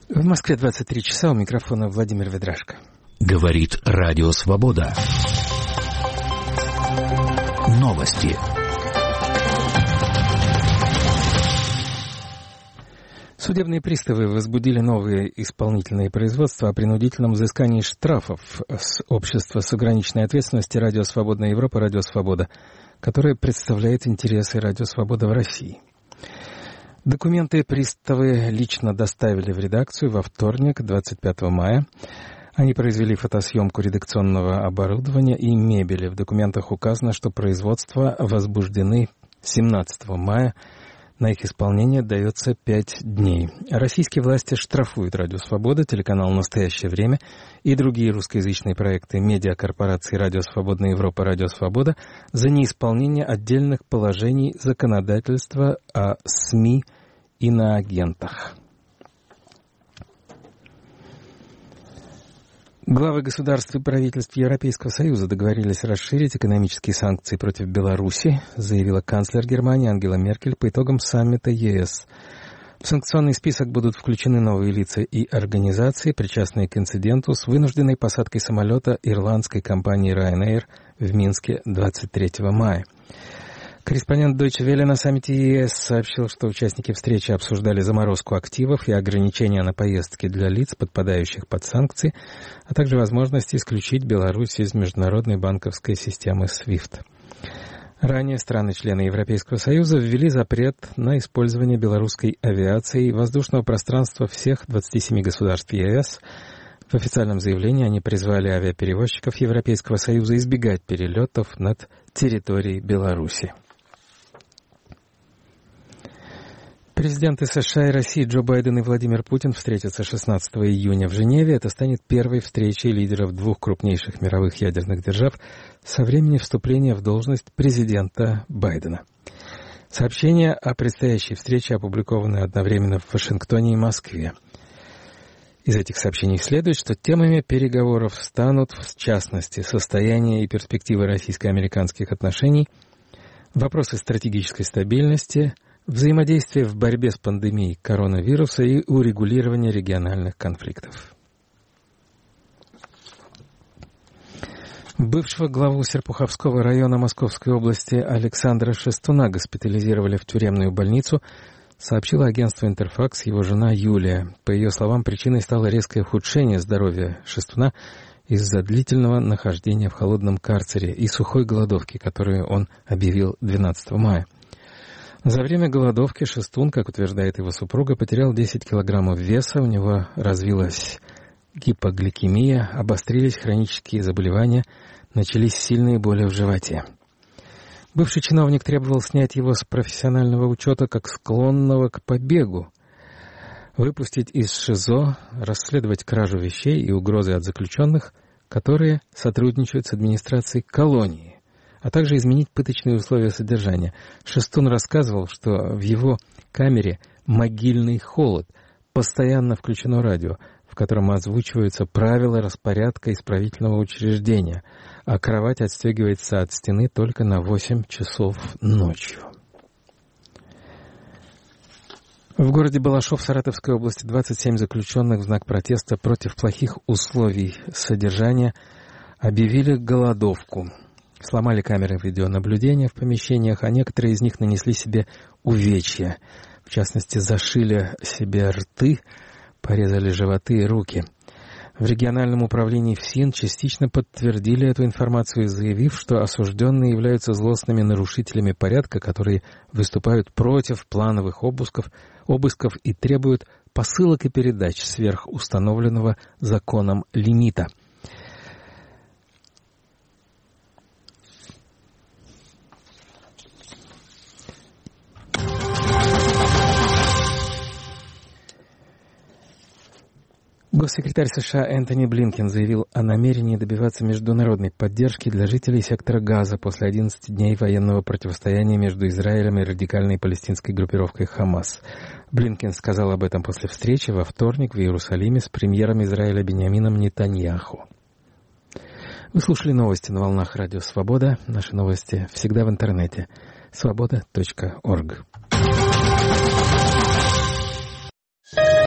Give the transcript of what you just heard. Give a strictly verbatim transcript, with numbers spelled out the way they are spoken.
В Москве двадцать три часа, у микрофона Владимир Ведрашко. Говорит Радио Свобода. Новости. Судебные приставы возбудили новые исполнительные производства о принудительном взыскании штрафов с общества с ограниченной ответственностью «Радио Свободная Европа», «Радио Свобода», которое представляет интересы «Радио Свобода» в России. Документы приставы лично доставили в редакцию во вторник, двадцать пятого мая. Они произвели фотосъемку редакционного оборудования и мебели. В документах указано, что производства возбуждены семнадцатого мая. На их исполнение дается пять дней. Российские власти штрафуют «Радио Свобода», телеканал «Настоящее время» и другие русскоязычные проекты медиакорпорации «Радио Свободная Европа», «Радио Свобода» за неисполнение отдельных положений законодательства о СМИ и иноагентах. Главы государств и правительств Европейского Союза договорились расширить экономические санкции против Беларуси, заявила канцлер Германии Ангела Меркель по итогам саммита ЕС. В санкционный список будут включены новые лица и организации, причастные к инциденту с вынужденной посадкой самолета ирландской компании Ryanair в Минске двадцать третьего мая. Корреспондент Deutsche Welle на саммите ЕС сообщил, что участники встречи обсуждали заморозку активов и ограничения на поездки для лиц, подпадающих под санкции, а также возможность исключить Беларусь из международной банковской системы свифт. Ранее страны-члены Европейского Союза ввели запрет на использование белорусской авиации и воздушного пространства всех двадцати семи государств ЕС. В официальном заявлении они призвали авиаперевозчиков Европейского Союза избегать перелетов над территорией Беларуси. Президенты США и России Джо Байден и Владимир Путин встретятся шестнадцатого июня в Женеве. Это станет первой встречей лидеров двух крупнейших мировых ядерных держав со времени вступления в должность президента Байдена. Сообщения о предстоящей встрече опубликованы одновременно в Вашингтоне и Москве. Из этих сообщений следует, что темами переговоров станут, в частности, состояние и перспективы российско-американских отношений, вопросы стратегической стабильности, взаимодействие в борьбе с пандемией коронавируса и урегулирование региональных конфликтов. Бывшего главу Серпуховского района Московской области Александра Шестуна госпитализировали в тюремную больницу, сообщило агентство «Интерфакс» его жена Юлия. По ее словам, причиной стало резкое ухудшение здоровья Шестуна из-за длительного нахождения в холодном карцере и сухой голодовки, которую он объявил двенадцатого мая. За время голодовки Шестун, как утверждает его супруга, потерял десять килограммов веса, у него развилась гипогликемия, обострились хронические заболевания, начались сильные боли в животе. Бывший чиновник требовал снять его с профессионального учета как склонного к побегу, выпустить из ШИЗО, расследовать кражу вещей и угрозы от заключенных, которые сотрудничают с администрацией колонии, а также изменить пыточные условия содержания. Шестун рассказывал, что в его камере могильный холод, постоянно включено радио, в котором озвучиваются правила распорядка исправительного учреждения, а кровать отстегивается от стены только на восемь часов ночью. В городе Балашов Саратовской области двадцать семь заключенных в знак протеста против плохих условий содержания объявили голодовку. Сломали камеры видеонаблюдения в помещениях, а некоторые из них нанесли себе увечья. В частности, зашили себе рты, порезали животы и руки. В региональном управлении ФСИН частично подтвердили эту информацию, заявив, что осужденные являются злостными нарушителями порядка, которые выступают против плановых обысков, обысков и требуют посылок и передач сверх установленного законом лимита. Госсекретарь США Энтони Блинкен заявил о намерении добиваться международной поддержки для жителей сектора Газа после одиннадцати дней военного противостояния между Израилем и радикальной палестинской группировкой Хамас. Блинкен сказал об этом после встречи во вторник в Иерусалиме с премьером Израиля Биньямином Нетаньяху. Вы слушали новости на волнах Радио Свобода. Наши новости всегда в интернете. свобода точка орг.